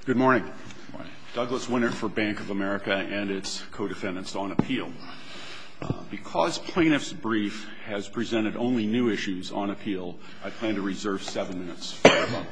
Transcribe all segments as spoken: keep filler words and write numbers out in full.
Good morning. Good morning. Douglas Winter for Bank of America and its co-defendants on appeal. Uh, because plaintiff's brief has presented only new issues on appeal, I plan to reserve seven minutes for rebuttal.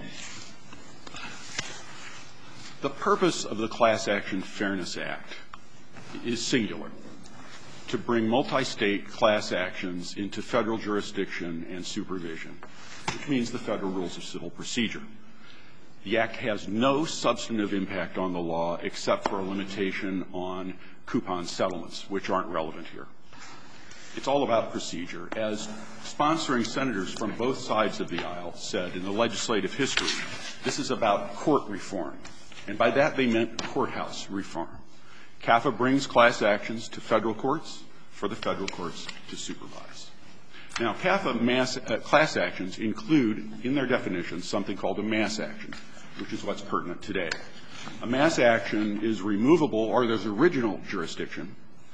The purpose of the Class Action Fairness Act is singular: to bring multi-state class actions into federal jurisdiction and supervision, which means the federal rules of civil procedure. The Act has no substantive impact on the law except for a limitation on coupon settlements, which aren't relevant here. It's all about procedure. As sponsoring senators from both sides of the aisle said in the legislative history, this is about court reform. And by that they meant courthouse reform. C A F A brings class actions to federal courts for the federal courts to supervise. Now, C A F A mass, uh, class actions include, in their definition, something called a mass action, which is what's pertinent today. A mass action is removable, or there's original jurisdiction,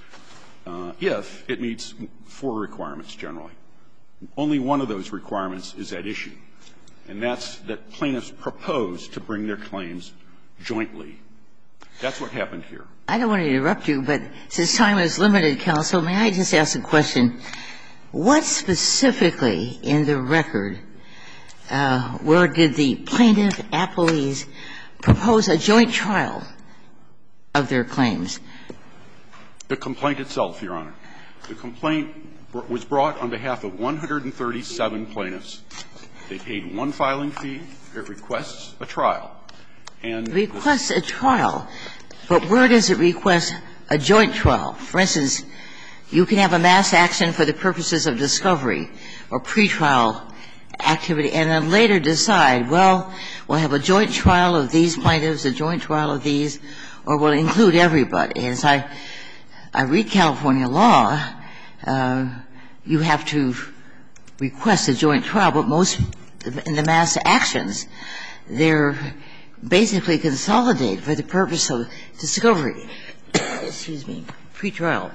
uh, if it meets four requirements generally. Only one of those requirements is at issue, and that's that plaintiffs propose to bring their claims jointly. That's what happened here. I don't want to interrupt you, but since time is limited, counsel, may I just ask a question? What specifically in the record, uh, where did the plaintiff appellees propose a joint trial of their claims? The complaint itself, Your Honor. The complaint was brought on behalf of one hundred thirty-seven plaintiffs. They paid one filing fee. It requests a trial. And requests a trial, but where does it request a joint trial? For instance, you can have a mass action for the purposes of discovery or pretrial activity, and then later decide, well, we'll have a joint trial of these plaintiffs, a joint trial of these, or we'll include everybody. As I, I read California law, uh, you have to request a joint trial, but most in the mass actions, they're basically consolidated for the purpose of discovery, excuse me, pretrial.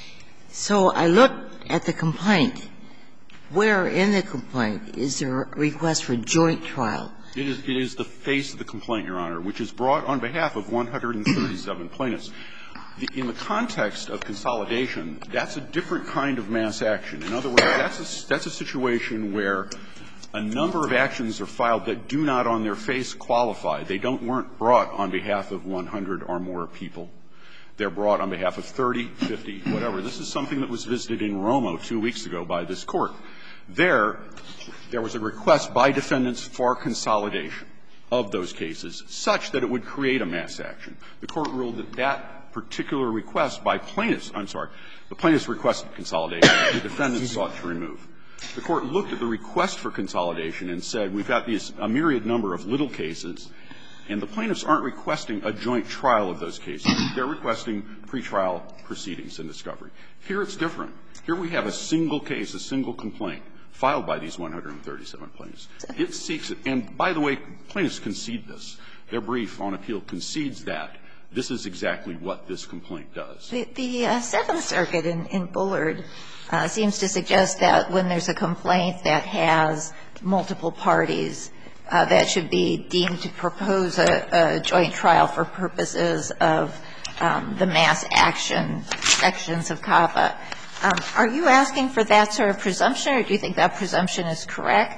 So I looked at the complaint. Where in the complaint is there a request for joint trial? It is, it is the face of the complaint, Your Honor, which is brought on behalf of one hundred thirty-seven plaintiffs. The, in the context of consolidation, that's a different kind of mass action. In other words, that's a, that's a situation where a number of actions are filed that do not on their face qualify. They don't weren't brought on behalf of one hundred or more people. They're brought on behalf of thirty, fifty, whatever. This is something that was visited in Romo two weeks ago by this court. There, there was a request by defendants for consolidation of those cases such that it would create a mass action. The court ruled that that particular request by plaintiffs, I'm sorry, the plaintiffs requested consolidation. The defendants sought to remove. The court looked at the request for consolidation and said, we've got these, a myriad number of little cases, and the plaintiffs aren't requesting a joint trial of those cases. They're requesting pretrial proceedings and discovery. Here it's different. Here we have a single case, a single complaint filed by these one hundred thirty-seven plaintiffs. It seeks it. And by the way, plaintiffs concede this. Their brief on appeal concedes that. This is exactly what this complaint does. The, the uh, Seventh Circuit in, in Bullard uh, seems to suggest that when there's a complaint that has multiple parties, uh, that should be deemed to propose a, a joint trial for purposes of um, the mass action sections of C A F A. Um, are you asking for that sort of presumption, or do you think that presumption is correct?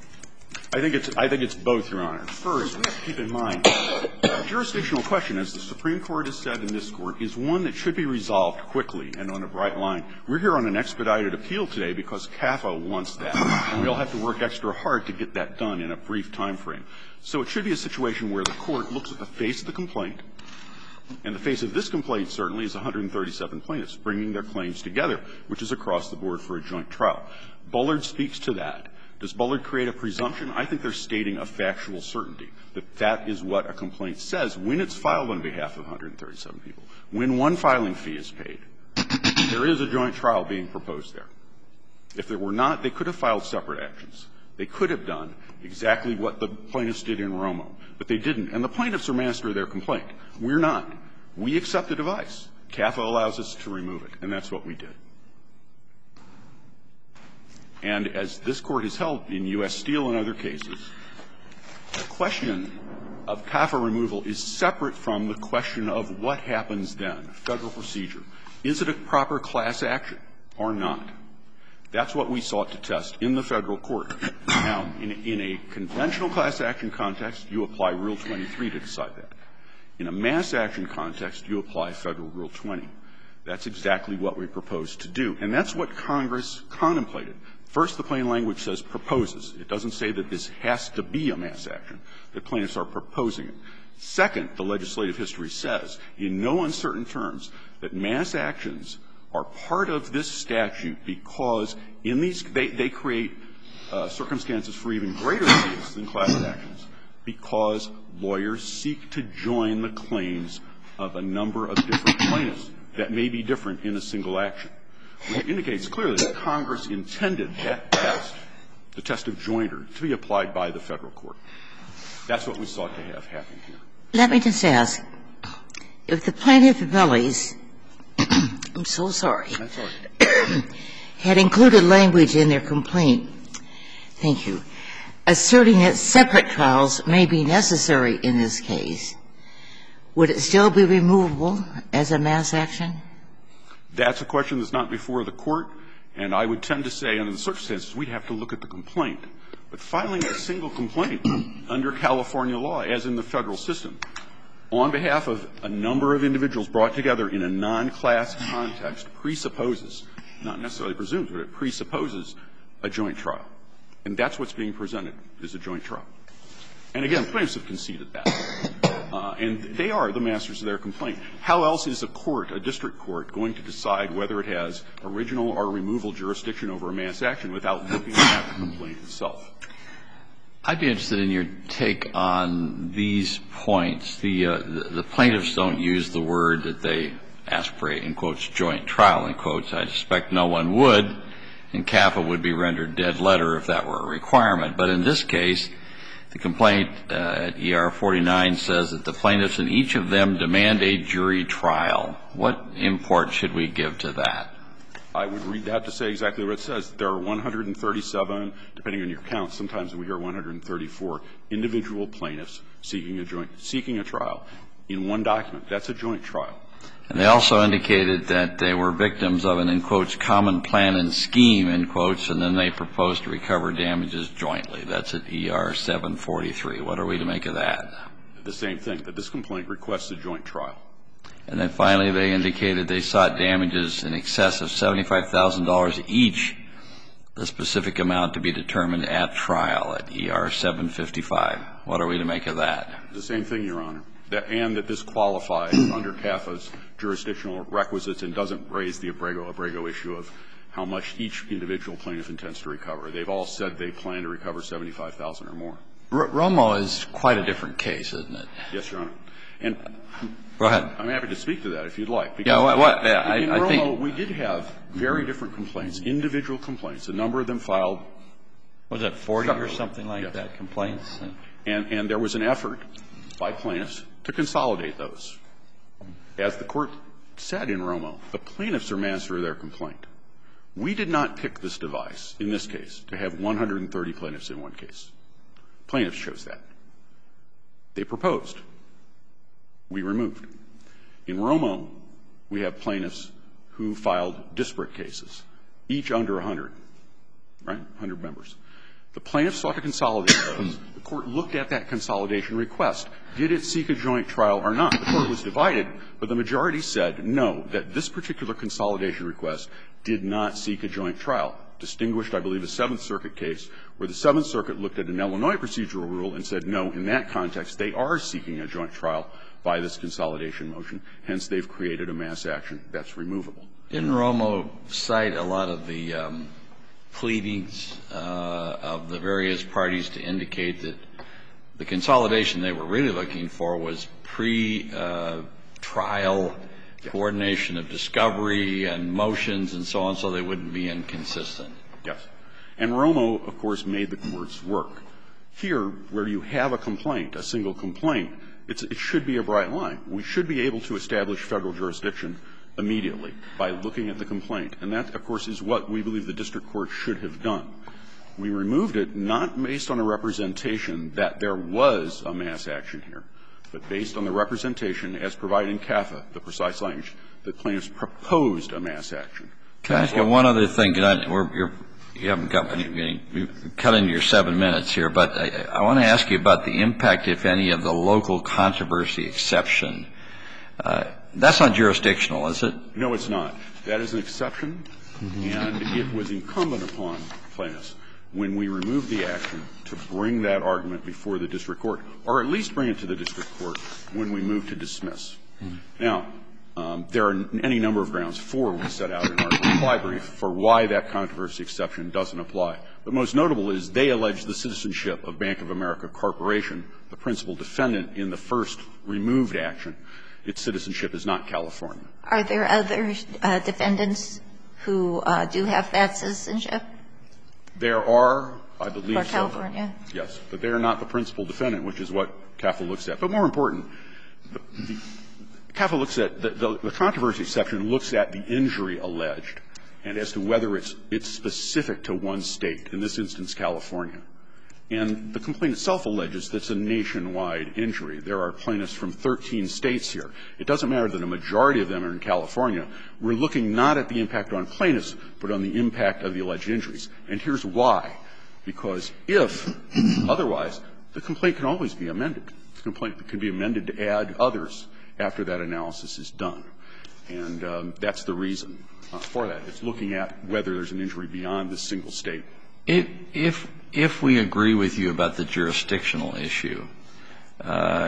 I think it's, I think it's both, Your Honor. First, we have to keep in mind, the jurisdictional question, as the Supreme Court has said in this Court, is one that should be resolved quickly and on a bright line. We're here on an expedited appeal today because C A F A wants that, and we all have to work extra hard to get that done in a brief time frame. So it should be a situation where the Court looks at the face of the complaint, and the face of this complaint certainly is one hundred thirty-seven plaintiffs bringing their claims together, which is across the board for a joint trial. Bullard speaks to that. Does Bullard create a presumption? I think they're stating a factual certainty, that that is what a complaint says when it's filed on behalf of one hundred thirty-seven people. When one filing fee is paid, there is a joint trial being proposed there. If there were not, they could have filed separate actions. They could have done exactly what the plaintiffs did in Romo, but they didn't. And the plaintiffs are master of their complaint. We're not. We accept the device. C A F A allows us to remove it, and that's what we did. And as this Court has held in U S Steel and other cases, the question of CAFA removal is separate from the question of what happens then, Federal procedure. Is it a proper class action or not? That's what we sought to test in the Federal court. Now, in, in a conventional class action context, you apply Rule twenty-three to decide that. In a mass action context, you apply Federal Rule twenty. That's exactly what we proposed to do. And that's what Congress contemplated. First, the plain language says proposes. It doesn't say that this has to be a mass action. The plaintiffs are proposing it. Second, the legislative history says, in no uncertain terms, that mass actions are part of this statute because in these they, they create uh, circumstances for even greater abuse than class actions because lawyers seek to join the claims of a number of different plaintiffs that may be different in a single action. It indicates clearly that Congress intended that test, the test of joinder, to be applied by the Federal court. That's what we sought to have happen here. Let me just ask, if the plaintiff appellees, I'm so sorry, That's all right. had included language in their complaint, thank you, asserting that separate trials may be necessary in this case, would it still be removable as a mass action? That's a question that's not before the court, and I would tend to say under the circumstances we'd have to look at the complaint. But filing a single complaint under California law, as in the Federal system, on behalf of a number of individuals brought together in a non-class context presupposes, not necessarily presumes, but it presupposes a joint trial. And that's what's being presented, is a joint trial. And again, plaintiffs have conceded that. Uh, and they are the masters of their complaint. How else is a court, a district court, going to decide whether it has original or removal jurisdiction over a mass action without looking at the complaint itself? I'd be interested in your take on these points. The, uh, the, the plaintiffs don't use the word that they ask for a, in quotes, joint trial, in quotes. I suspect no one would, and CAFA would be rendered dead letter if that were a requirement. But in this case, the complaint uh, at E R forty-nine says that the plaintiffs in each of them demand a jury trial. What import should we give to that? I would read that to say exactly what it says. There are one hundred thirty-seven, depending on your count, sometimes we hear one hundred thirty-four individual plaintiffs seeking a joint, seeking a trial in one document. That's a joint trial. And they also indicated that they were victims of an, in quotes, common plan and scheme, in quotes, and then they proposed to recover damages jointly. That's at E R seven forty-three. What are we to make of that? The same thing, that this complaint requests a joint trial. And then finally they indicated they sought damages in excess of seventy-five thousand dollars each, the specific amount to be determined at trial at E R seven fifty-five. What are we to make of that? The same thing, Your Honor. That, and that this qualifies under CAFA's jurisdictional requisites and doesn't raise the Abrego-Abrego issue of how much each individual plaintiff intends to recover. They've all said they plan to recover seventy-five thousand dollars or more. R- Romo is quite a different case, isn't it? Yes, Your Honor. And go ahead. I'm happy to speak to that if you'd like. Yeah, what, what, yeah, I, in I Romo, think we did have very different complaints, individual complaints. A number of them filed. Was that forty separately. or something like yes. that, complaints? And, and there was an effort by plaintiffs to consolidate those. As the Court said in Romo, the plaintiffs are master of their complaint. We did not pick this device, in this case, to have one hundred thirty plaintiffs in one case. Plaintiffs chose that. They proposed. We removed. In Romo, we have plaintiffs who filed disparate cases, each under one hundred, right, one hundred members. The plaintiffs sought to consolidate those. The Court looked at that consolidation request. Did it seek a joint trial or not? The Court was divided, but the majority said no, that this particular consolidation request did not seek a joint trial. Distinguished, I believe, a Seventh Circuit case where the Seventh Circuit looked at an Illinois procedural rule and said no, in that context, they are seeking a joint trial by this consolidation motion. Hence, they've created a mass action that's removable. Didn't Romo cite a lot of the um, pleadings uh, of the various parties to indicate that the consolidation they were really looking for was pre-trial uh, coordination of discovery and motions and so on, so they wouldn't be inconsistent? Yes. And Romo, of course, made the Court's work. Here, where you have a complaint, a single complaint, it's, it should be a bright line. We should be able to establish federal jurisdiction immediately by looking at the complaint. And that, of course, is what we believe the district court should have done. We removed it not based on a representation that there was a mass action here, but based on the representation as provided in C A F A, the precise language, that plaintiffs proposed a mass action. Can I ask you one other thing? I, we're, you're, you haven't got any, you've cut into your seven minutes here, but I, I want to ask you about the impact, if any, of the local controversy exception. Uh, that's not jurisdictional, is it? No, it's not. That is an exception, mm-hmm. and it was incumbent upon plaintiffs when we removed the action to bring that argument before the district court, or at least bring it to the district court when we moved to dismiss. Mm-hmm. Now, um, there are any number of grounds, four we set out in our reply brief, for why that controversy exception doesn't apply. But most notable is they allege the citizenship of Bank of America Corporation, the principal defendant in the first removed action. Its citizenship is not California. Are there other uh, defendants who uh, do have that citizenship? There are, I believe, for California. So. Yes, but they are not the principal defendant, which is what C A F A looks at. But more important, the, the, C A F A looks at the, the, the controversy exception looks at the injury alleged, and as to whether it's it's specific to one state, in this instance, California. And the complaint itself alleges that it's a nationwide injury. There are plaintiffs from thirteen states here. It doesn't matter that a majority of them are in California. We're looking not at the impact on plaintiffs, but on the impact of the alleged injuries. And here's why. Because if, otherwise, the complaint can always be amended. The complaint can be amended to add others after that analysis is done. And um, that's the reason uh, for that. It's looking at whether there's an injury beyond this single state. If, if, if we agree with you about the jurisdictional issue, uh,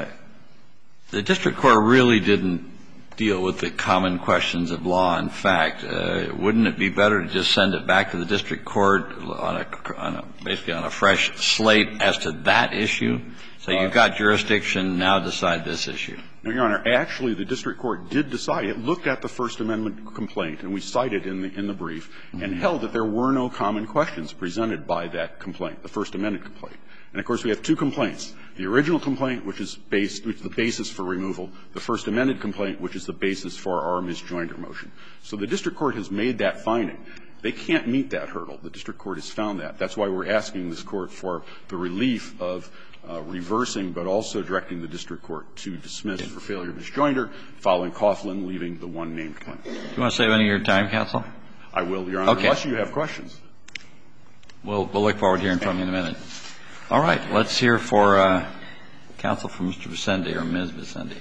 the district court really didn't deal with the common questions of law and fact. Uh, wouldn't it be better to just send it back to the district court on a, on a basically on a fresh slate as to that issue? So you've got jurisdiction, now decide this issue. No, Your Honor. Actually, the district court did decide. It looked at the First Amendment complaint, and we cited in the, in the brief, mm-hmm. and held that there were no common questions presented by that complaint, the First Amendment complaint. And, of course, we have two complaints. The original complaint, which is based, which is the basis for removal, the First Amendment complaint, which is the basis for our misjoinder motion. So the district court has made that finding. They can't meet that hurdle. The district court has found that. That's why we're asking this court for the relief of uh, reversing, but also directing the district court to dismiss for failure of misjoinder, following Coughlin, leaving the one named claim. Do you want to save any of your time, counsel? I will, Your Honor, okay. Unless you have questions. We'll, we'll look forward to hearing from you in a minute. All right. Let's hear for uh, counsel for Mister Vicende or Miz Vicende.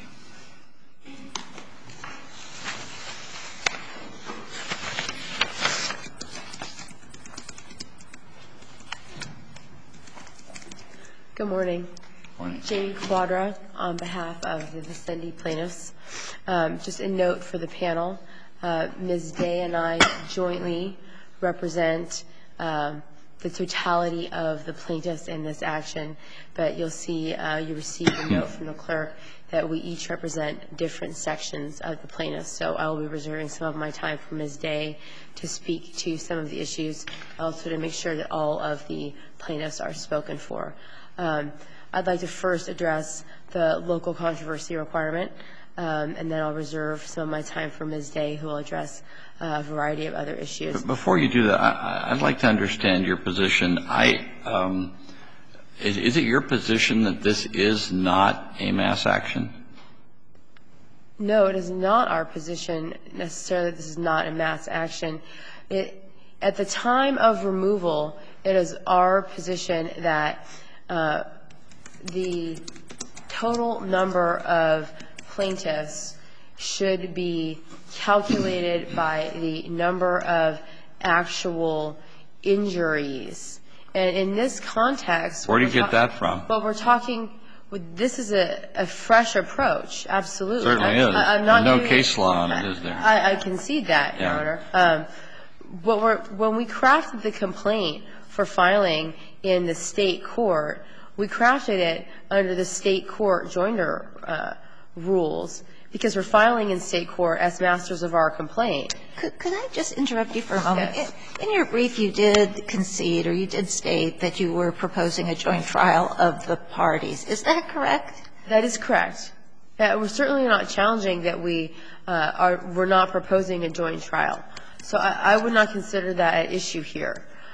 Good morning. Morning. Jamie Quadra on behalf of the Vicende plaintiffs. Um, just a note for the panel. Uh, Miz Day and I jointly represent um, the totality of the plaintiffs in this action, but you'll see uh, you received a note from the clerk that we each represent different sections of the plaintiffs. So I will be reserving some of my time for Miz Day to speak to some of the issues, also to make sure that all of the plaintiffs are spoken for. Um, I'd like to first address the local controversy requirement, um, and then I'll reserve some of my time for Miz Day, who will address uh, a variety of other issues. But before you do that, I, I'd like to understand your position. I, um, is, is it your position that this is not a mass action? No, it is not our position necessarily that this is not a mass action. It, at the time of removal, it is our position that Uh, the total number of plaintiffs should be calculated by the number of actual injuries. And in this context, where do you get that from? Well, we're talking, this is a, a fresh approach, absolutely. Certainly I, is. I, I'm not There's no doing, case law on it, is there? I, I concede that, yeah. Your Honor. Um, but we're, when we crafted the complaint for filing in the state court, we crafted it under the state court joinder uh, rules because we're filing in state court as masters of our complaint. Could, could I just interrupt you for a moment? Yes. In, in your brief, you did concede or you did state that you were proposing a joint trial of the parties. Is that correct? That is correct. Uh, we're certainly not challenging that we uh, are we're not proposing a joint trial. So I, I would not consider that an issue here.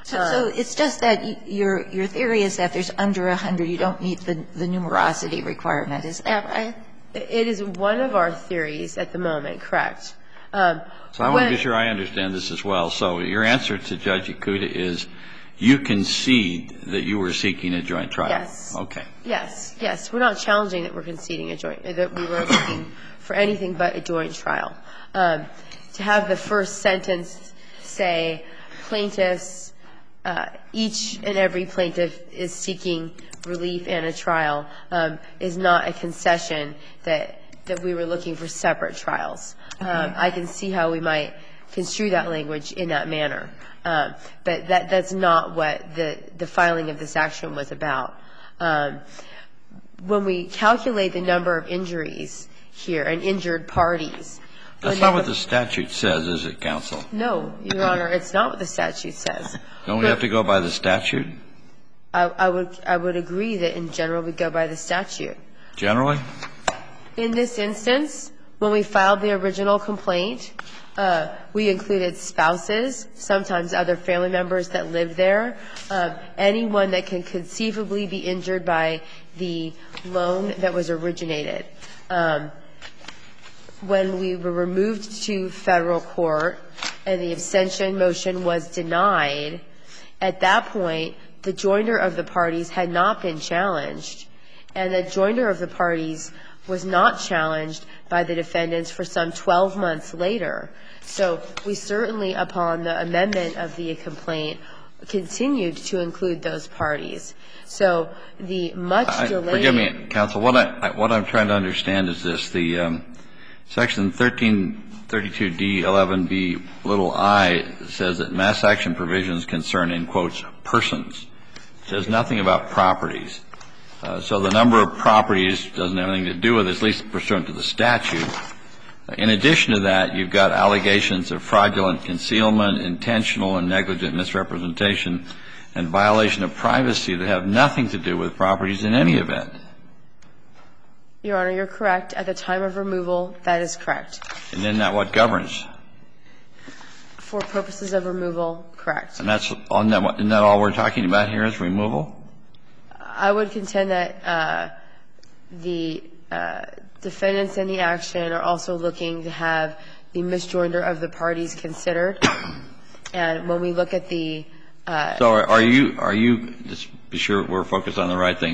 So, so it's just that you, your your theory is that there's under one hundred, you don't meet the, the numerosity requirement. Is that right? It is one of our theories at the moment, correct. Um, so I want to be sure I understand this as well. So your answer to Judge Ikuda is you concede that you were seeking a joint trial? Yes. Okay. Yes, yes. We're not challenging that we're conceding a joint, that we were looking for anything but a joint trial. Um, to have the first sentence say plaintiffs, uh, each and every plaintiff is seeking relief and a trial um, is not a concession that that we were looking for separate trials. Um, I can see how we might construe that language in that manner. Um, but that that's not what the, the filing of this action was about. Um, when we calculate the number of injuries here and injured parties. That's not what the statute says, is it, counsel? No, Your Honor, it's not what the statute says. Don't we have to go by the statute? I, I would I would agree that in general we go by the statute. Generally? In this instance, when we filed the original complaint, uh, we included spouses, sometimes other family members that lived there, uh, anyone that can conceivably be injured by the loan that was originated. Um, when we were removed to federal court and the abstention motion was denied, at that point, the joinder of the parties had not been challenged, and the joinder of the parties was not challenged by the defendants for some twelve months later. So we certainly, upon the amendment of the complaint, continued to include those parties. So the much delayed... Forgive me, counsel. What, I, what I'm trying to understand is this. The um, Section thirteen thirty-two D eleven B little I says that mass action provisions concern, in quotes, persons. It says nothing about properties. Uh, so the number of properties doesn't have anything to do with it, at least pursuant to the statute. In addition to that, you've got allegations of fraudulent concealment, intentional and negligent misrepresentation, and violation of privacy that have nothing to do with properties in any event. Your Honor, you're correct. At the time of removal, that is correct. And isn't that what governs? For purposes of removal, correct. And that's on that, isn't that all we're talking about here is removal? I would contend that uh, the uh, defendants in the action are also looking to have the misjoinder of the parties considered. And when we look at the... Uh, so are, are you, are you, just be sure we're focused on the right thing.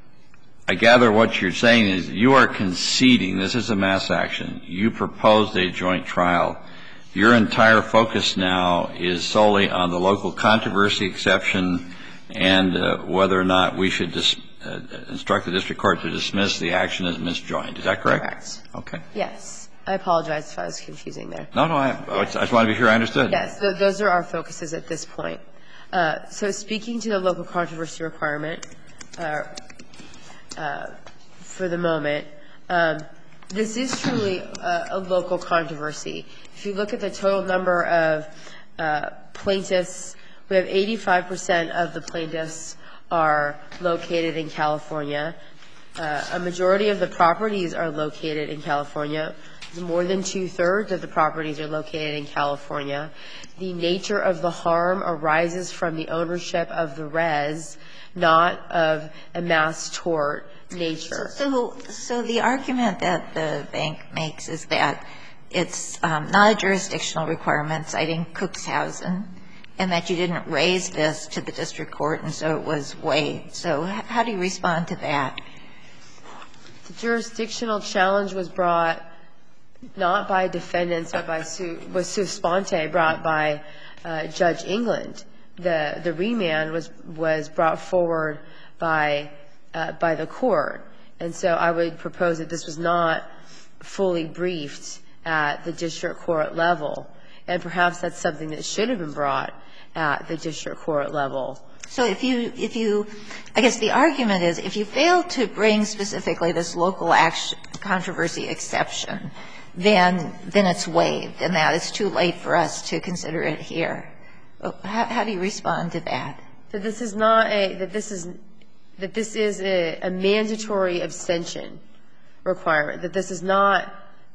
I gather what you're saying is you are conceding this is a mass action. You proposed a joint trial. Your entire focus now is solely on the local controversy exception and uh, whether or not we should dis- uh, instruct the district court to dismiss the action as misjoined. Is that correct? Correct. Okay. Yes. I apologize if I was confusing there. No, no, I, I just want to be sure I understood. Yes, th- those are our focuses at this point. Uh, so speaking to the local controversy requirement, uh, uh, for the moment, um, this is truly a, a local controversy. If you look at the total number of uh, plaintiffs, we have eighty-five percent of the plaintiffs are located in California. Uh, a majority of the properties are located in California. More than two-thirds of the properties are located in California. The nature of the harm arises from the ownership of the res, not of a mass tort nature. So, so the argument that the bank makes is that it's um, not a jurisdictional requirement, citing Cuxhausen, and that you didn't raise this to the district court, and so it was waived. So how do you respond to that? The jurisdictional challenge was brought not by defendants, but by su- was sua sponte, brought by uh, Judge England. The the remand was was brought forward by uh, by the court, and so I would propose that this was not fully briefed at the district court level, and perhaps that's something that should have been brought at the district court level. So if you, if you, I guess the argument is if you fail to bring specifically this local action, controversy exception, then, then it's waived, and that it's too late for us to consider it here. How, how do you respond to that? That this is not a, that this is, that this is a, a mandatory abstention requirement, that this is not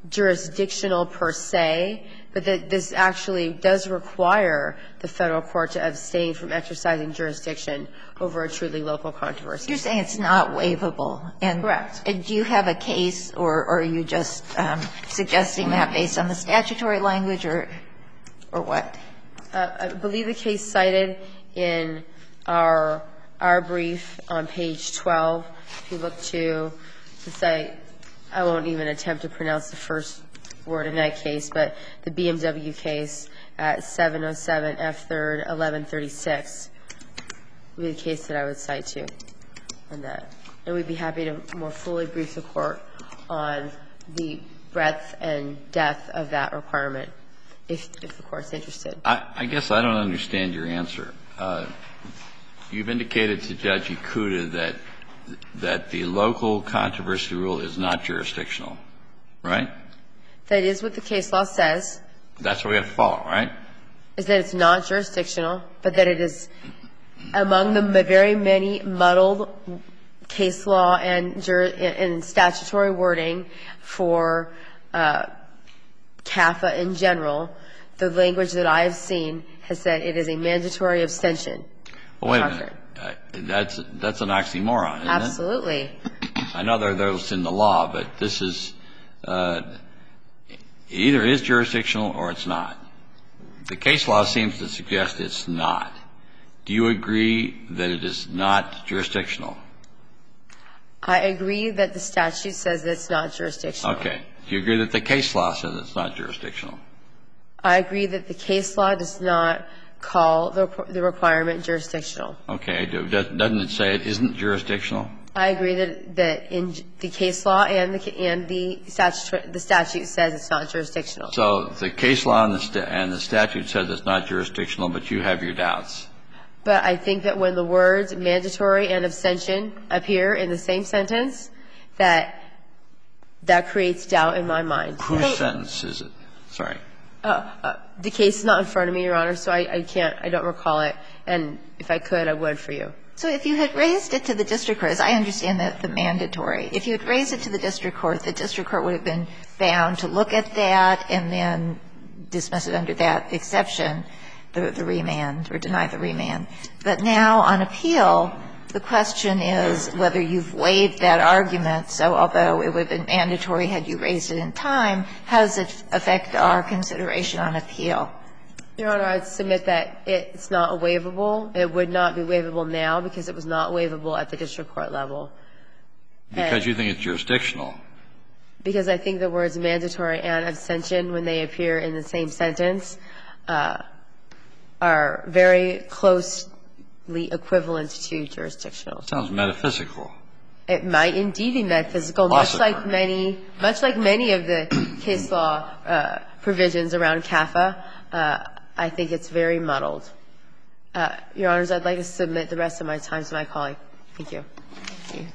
jurisdictional per se, but that this actually does require the Federal court to abstain from exercising jurisdiction over a truly local controversy. You're saying it's not waivable. And correct. And do you have a case, or, or are you just um, suggesting that based on the statutory language, or, or what? Uh, I believe the case cited in our our brief on page twelve, if you look to the site, I won't even attempt to pronounce the first word in that case, but the B M W case at seven oh seven F third eleven thirty-six would be the case that I would cite to on that. And we'd be happy to more fully brief the Court on the breadth and depth of that requirement, if, if the Court's interested. I, I guess I don't understand your answer. Uh, you've indicated to Judge Ikuda that that the local controversy rule is not jurisdictional, right? That is what the case law says. That's what we have to follow, right? Is that it's not jurisdictional, but that it is among the very many muddled case law and, jur- and statutory wording for uh, C A F A in general. The language that I have seen has said it is a mandatory abstention. Well, wait a minute. Uh, that's, that's an oxymoron, isn't Absolutely. it? Absolutely. I know there are those in the law, but this is uh, either is jurisdictional or it's not. The case law seems to suggest it's not. Do you agree that it is not jurisdictional? I agree that the statute says that it's not jurisdictional. Okay. Do you agree that the case law says it's not jurisdictional? I agree that the case law does not call the, the requirement jurisdictional. Okay. Doesn't it say it isn't jurisdictional? I agree that, that in the case law and the, and the statute, the statute says it's not jurisdictional. So the case law and the, sta- and the statute says it's not jurisdictional, but you have your doubts. But I think that when the words mandatory and abstention appear in the same sentence, that that creates doubt in my mind. Whose so, sentence is it? Sorry. Uh, uh, the case is not in front of me, Your Honor, so I, I can't, I don't recall it. And if I could, I would for you. So if you had raised it to the district court, as I understand that the mandatory, if you had raised it to the district court, the district court would have been bound to look at that and then dismiss it under that exception, the, the remand, or deny the remand. But now on appeal, the question is whether you've waived that argument. So although it would have been mandatory had you raised it in time, how does it affect our consideration on appeal? Your Honor, I'd submit that it's not waivable. It would not be waivable now because it was not waivable at the district court level. Because and you think it's jurisdictional. Because I think the words mandatory and abstention, when they appear in the same sentence, uh, are very closely equivalent to jurisdictional. Sounds metaphysical. It might indeed be metaphysical, much like many, much like many of the case law uh, provisions around C A F A. Uh, I think it's very muddled. Uh, Your Honors, I'd like to submit the rest of my time to my colleague. Thank you. Thank you.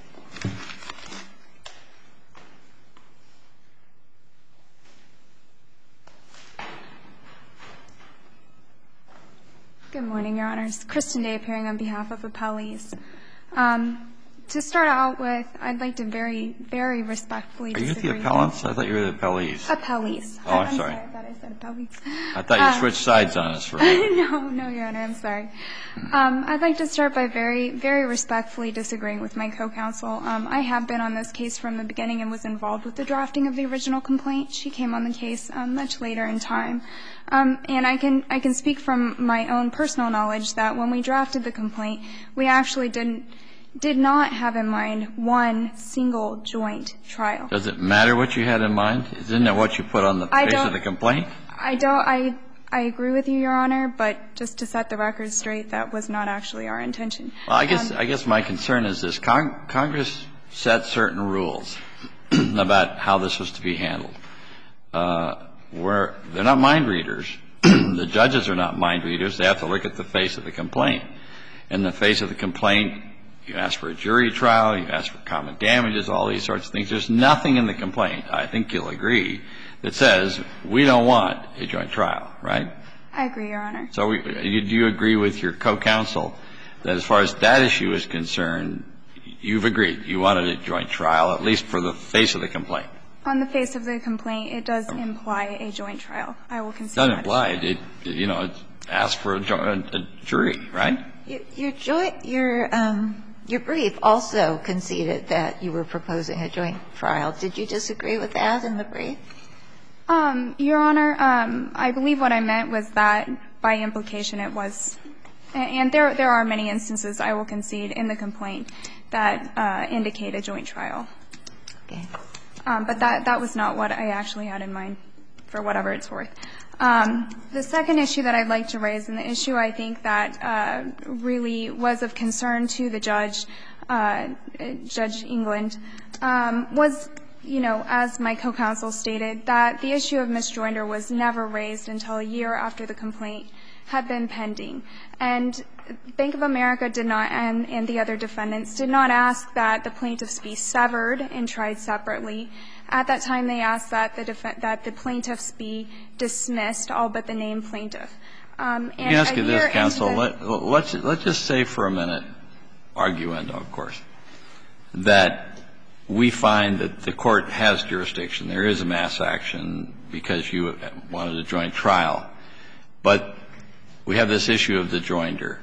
Good morning, Your Honors. Kristen Day appearing on behalf of appellees. Um, to start out with, I'd like to very, very respectfully disagree. Are you the appellants? I thought you were the appellees. Appellees. Oh, I'm, I'm sorry. sorry. I thought I said appellees. I thought you uh, switched sides on us for a minute. No, no, Your Honor. I'm sorry. Um, I'd like to start by very, very respectfully disagreeing with my co-counsel. Um, I have been on this case from the beginning and was involved with the drafting of the original complaint. She came on the case um, much later in time. Um, and I can, I can speak from my own personal knowledge that when we drafted the complaint, we actually didn't, did not have in mind one single joint trial. Does it matter what you had in mind? Isn't that what you put on the face of the complaint? I don't. I I agree with you, Your Honor, but just to set the record straight, that was not actually our intention. Well, I guess um, I guess my concern is this. Cong- Congress set certain rules about how this was to be handled. Uh, where they're not mind readers. The judges are not mind readers. They have to look at the face of the complaint. In the face of the complaint, you ask for a jury trial, you ask for common damages, all these sorts of things. There's nothing in the complaint, I think you'll agree, that says we don't want a joint trial, right? I agree, Your Honor. So we, do you agree with your co-counsel that as far as that issue is concerned, you've agreed, you wanted a joint trial, at least for the face of the complaint? On the face of the complaint, it does imply a joint trial. I will concede that. It doesn't imply it. It, you know, it asks for a, a jury, right? Your, your joint, your, um, your brief also conceded that you were proposing a joint trial. Did you disagree with that in the brief? Um, Your Honor, um, I believe what I meant was that by implication it was, and there, there are many instances, I will concede, in the complaint that uh, indicate a joint trial. Okay. Um, but that, that was not what I actually had in mind, for whatever it's worth. Um, the second issue that I'd like to raise, and the issue I think that uh, really was of concern to the judge, uh, Judge England, um, was, you know, as my co-counsel stated, that the issue of misjoinder was never raised until a year after the complaint had been pending. And Bank of America did not, and, and the other defendants, did not ask that the plaintiffs be severed and tried separately. At that time, they asked that the, def- that the plaintiffs be dismissed, all but the named plaintiff. Um, and Let me ask you this, counsel. The, Let, let's, let's just say for a minute, arguendo, of course, that we find that the court has jurisdiction. There is a mass action because you wanted a joint trial. But we have this issue of the joinder.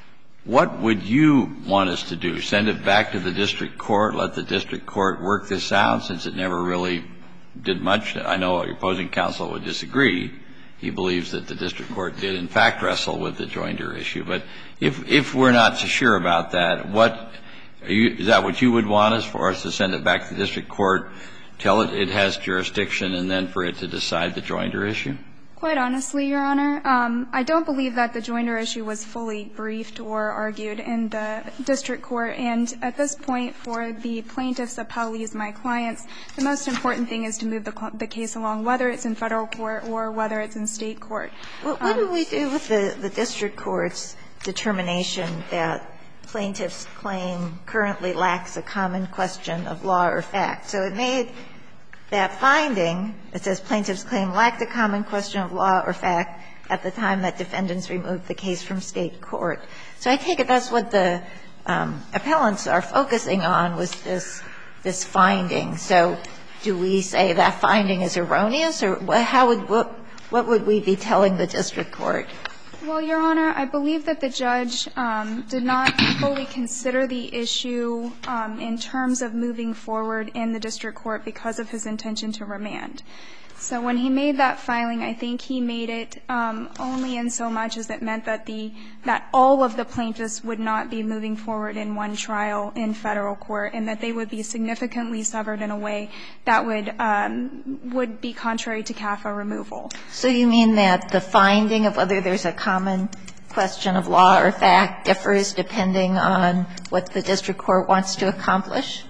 What would you want us to do? Send it back to the district court, let the district court work this out, since it never really did much? I know your opposing counsel would disagree. He believes that the district court did, in fact, wrestle with the joinder issue. But if, if we're not so sure about that, what are you, is that what you would want us for us to send it back to the district court, tell it it has jurisdiction, and then for it to decide the joinder issue? Quite honestly, Your Honor, um, I don't believe that the joinder issue was fully briefed or argued in the district court. And at this point, for the plaintiffs, appellees, my clients, the most important thing is to move the, the case along, whether it's in federal court or whether it's in state court. What, what um, do we do with the, the district court's determination that plaintiff's claim currently lacks a common question of law or fact? So it made that finding, it says plaintiff's claim lacked a common question of law or fact at the time that defendants removed the case from state court. So I take it that's what the um, appellants are focusing on, was this, this finding. So do we say that finding is erroneous, or how would, what, what would we be telling the district court? Well, Your Honor, I believe that the judge um, did not fully consider the issue um, in terms of moving forward in the district court because of his intention to remand. So when he made that filing, I think he made it um, only in so much as it meant that the that all of the plaintiffs would not be moving forward in one trial in federal court, and that they would be significantly severed in a way that would um, would be contrary to C A F A removal. So you mean that the finding of whether there's a common question of law or fact differs depending on what the district court wants to accomplish?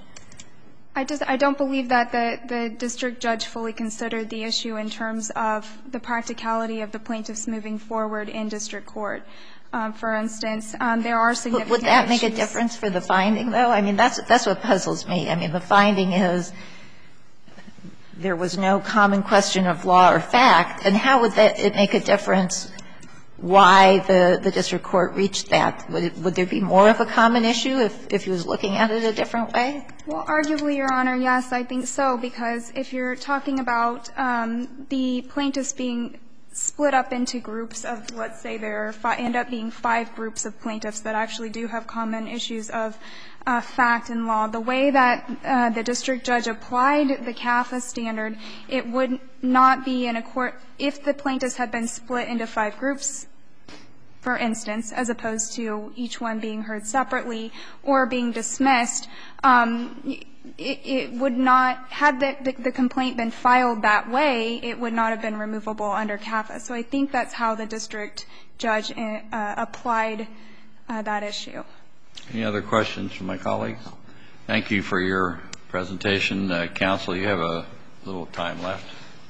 I just I don't believe that the, the district judge fully considered the issue in terms of the practicality of the plaintiffs moving forward in district court. Um, for instance, um, there are significant Would that issues. make a difference for the finding, though? I mean, that's that's what puzzles me. I mean, the finding is there was no common question of law or fact, and how would that it make a difference why the, the district court reached that? Would, it, would there be more of a common issue if, if he was looking at it a different way? Well, arguably, Your Honor, yes, I think so, because if you're talking about um, the plaintiffs being split up into groups of, let's say there fi- end up being five groups of plaintiffs that actually do have common issues of uh, fact and law, the way that uh, the district judge applied the C A F A standard, it would not be in a court if the plaintiffs had been split into five groups, for instance, as opposed to each one being heard separately or being dismissed. Um, it, it would not, had the, the, the complaint been filed that way, it would not have been removable under C A F A. So I think that's how the district judge uh, applied uh, that issue. Any other questions from my colleagues? Thank you for your presentation. Uh, counsel, you have a little time left.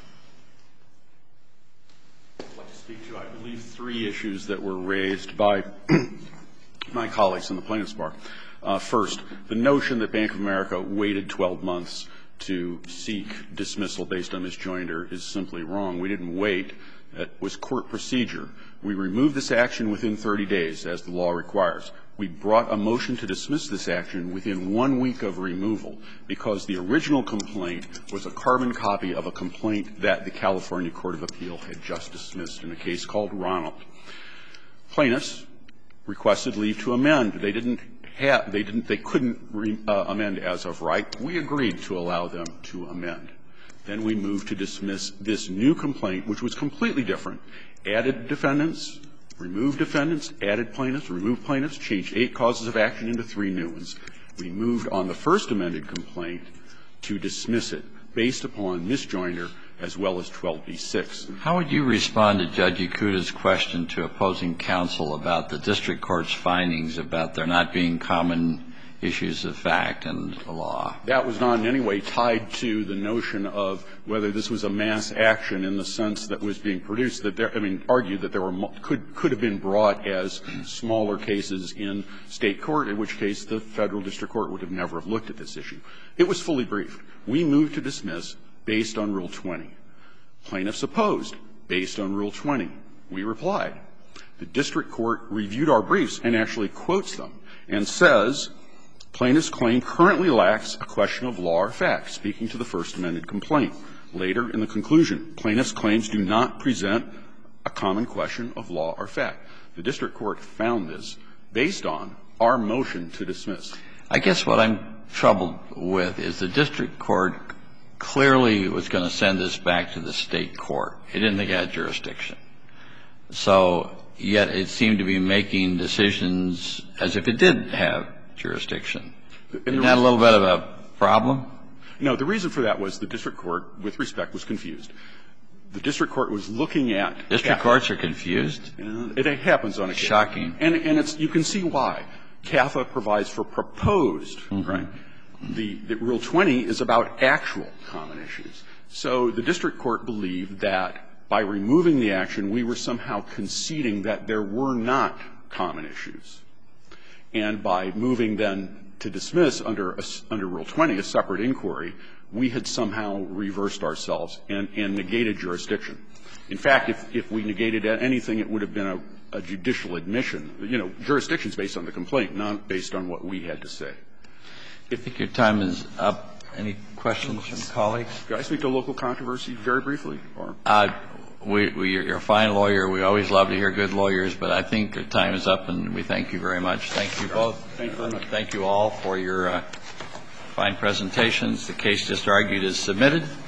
I'd like to speak to, I believe, three issues that were raised by my colleagues in the plaintiff's bar. Uh, first, the notion that Bank of America waited twelve months to seek dismissal based on misjoinder is simply wrong. We didn't wait. It was court procedure. We removed this action within thirty days, as the law requires. We brought a motion to dismiss this action within one week of removal because the original complaint was a carbon copy of a complaint that the California Court of Appeal had just dismissed in a case called Ronald. Plaintiffs requested leave to amend. They didn't have, they didn't, they couldn't re, uh, amend as of right. We agreed to allow them to amend. Then we moved to dismiss this new complaint, which was completely different, added defendants, removed defendants, added plaintiffs, removed plaintiffs, changed eight causes of action into three new ones. We moved on the first amended complaint to dismiss it based upon misjoinder as well as twelve B six. How would you respond to Judge Ikuda's question to opposing counsel about the district court's findings about there not being common issues of fact and law? That was not in any way tied to the notion of whether this was a mass action in the sense that was being produced, that there, I mean, argued that there were, could, could have been brought as smaller cases in state court, in which case the federal district court would have never have looked at this issue. It was fully briefed. We moved to dismiss based on Rule twenty. Plaintiffs opposed based on Rule twenty. We replied. The district court reviewed our briefs and actually quotes them and says, plaintiff's claim currently lacks a question of law or fact, speaking to the first amended complaint. Later, in the conclusion, plaintiff's claims do not present a common question of law or fact. The district court found this based on our motion to dismiss. I guess what I'm troubled with is the district court clearly was going to send this back to the state court. It didn't think it had jurisdiction. So, yet it seemed to be making decisions as if it did have jurisdiction. Isn't that a little bit of a problem? No. The reason for that was the district court, with respect, was confused. The district court was looking at. District courts are confused? It happens on occasion. Shocking. And, and it's, you can see why. C A F A provides for proposed, mm-hmm. right? The, the Rule twenty is about actual common issues. So the district court believed that by removing the action, we were somehow conceding that there were not common issues. And by moving then to dismiss under, a, under Rule twenty, a separate inquiry, we had somehow reversed ourselves and, and negated jurisdiction. In fact, if, if we negated anything, it would have been a, a judicial admission. You know, jurisdiction is based on the complaint, not based on what we had to say. I think your time is up. Any questions from colleagues? Could I speak to local controversy very briefly? Or? Uh, we, we, you're a fine lawyer. We always love to hear good lawyers, but I think your time is up, and we thank you very much. Thank you both. Thank you very much. Thank you all for your uh, fine presentations. The case just argued is submitted.